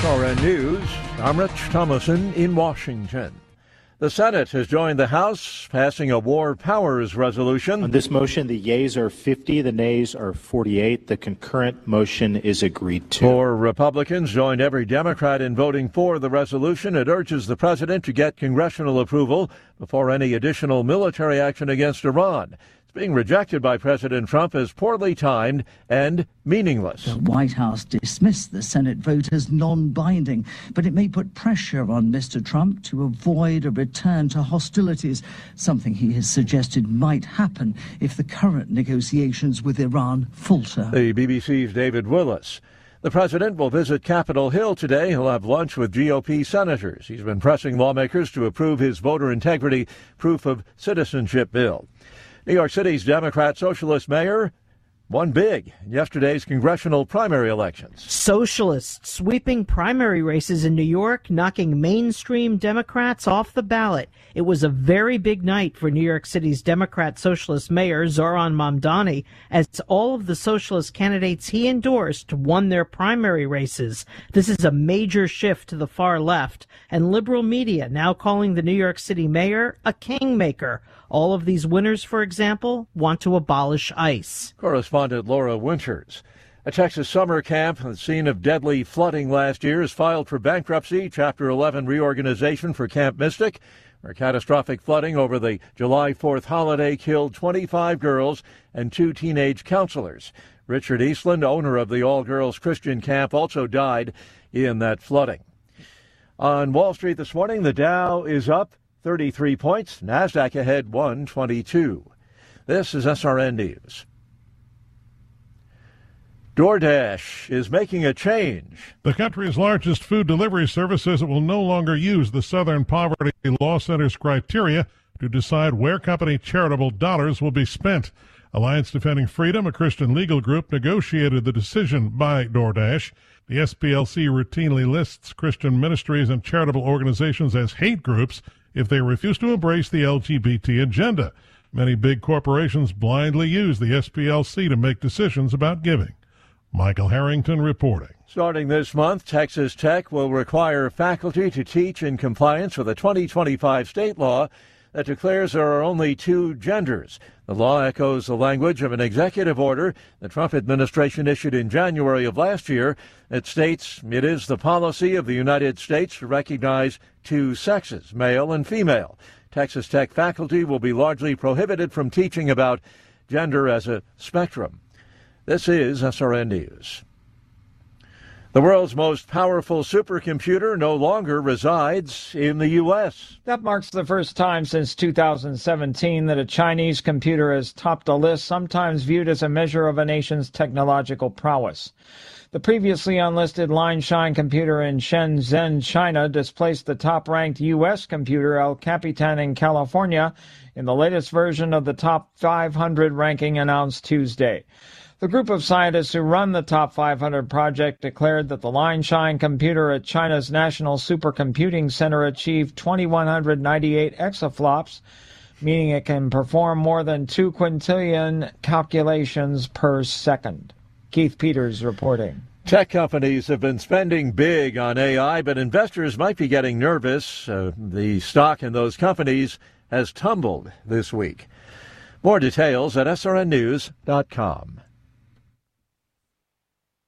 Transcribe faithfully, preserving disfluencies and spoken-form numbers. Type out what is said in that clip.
R N News, I'm Rich Thomason in Washington. The Senate has joined the House, passing a war powers resolution. On this motion, the yeas are fifty, the nays are forty-eight. The concurrent motion is agreed to. Four Republicans joined every Democrat in voting for the resolution. It urges the president to get congressional approval before any additional military action against Iran. Being rejected by President Trump as poorly timed and meaningless. The White House dismissed the Senate vote as non-binding, but it may put pressure on Mister Trump to avoid a return to hostilities, something he has suggested might happen if the current negotiations with Iran falter. The B B C's David Willis. The president will visit Capitol Hill today. He'll have lunch with G O P senators. He's been pressing lawmakers to approve his voter integrity proof of citizenship bill. New York City's Democrat Socialist mayor won big in yesterday's congressional primary elections. Socialists sweeping primary races in New York, knocking mainstream Democrats off the ballot. It was a very big night for New York City's Democrat Socialist mayor Zohran Mamdani, as all of the socialist candidates he endorsed won their primary races. This is a major shift to the far left, and liberal media now calling the New York City mayor a kingmaker. All of these winners, for example, want to abolish ICE. Correspondent Laura Winters. A Texas summer camp, the scene of deadly flooding last year, is filed for bankruptcy. Chapter eleven reorganization for Camp Mystic, where catastrophic flooding over the July fourth holiday killed twenty-five girls and two teenage counselors. Richard Eastland, owner of the all-girls Christian camp, also died in that flooding. On Wall Street this morning, the Dow is up thirty-three points. NASDAQ ahead one twenty-two. This is S R N News. DoorDash is making a change. The country's largest food delivery service says it will no longer use the Southern Poverty Law Center's criteria to decide where company charitable dollars will be spent. Alliance Defending Freedom, a Christian legal group, negotiated the decision by DoorDash. The S P L C routinely lists Christian ministries and charitable organizations as hate groups if they refuse to embrace the L G B T agenda. Many big corporations blindly use the S P L C to make decisions about giving. Michael Harrington reporting. Starting this month, Texas Tech will require faculty to teach in compliance with a twenty twenty-five state law that declares there are only two genders. The law echoes the language of an executive order the Trump administration issued in January of last year that states it is the policy of the United States to recognize two sexes, male and female. Texas Tech faculty will be largely prohibited from teaching about gender as a spectrum. This is S R N News. The world's most powerful supercomputer no longer resides in the U S. That marks the first time since two thousand seventeen that a Chinese computer has topped a list sometimes viewed as a measure of a nation's technological prowess. The previously unlisted Linshine computer in Shenzhen, China, displaced the top-ranked U S computer El Capitan in California in the latest version of the top five hundred ranking announced Tuesday. The group of scientists who run the Top five hundred project declared that the Linshine computer at China's National Supercomputing Center achieved two thousand one hundred ninety-eight exaflops, meaning it can perform more than two quintillion calculations per second. Keith Peters reporting. Tech companies have been spending big on A I, but investors might be getting nervous. Uh, the stock in those companies has tumbled this week. More details at S R N news dot com.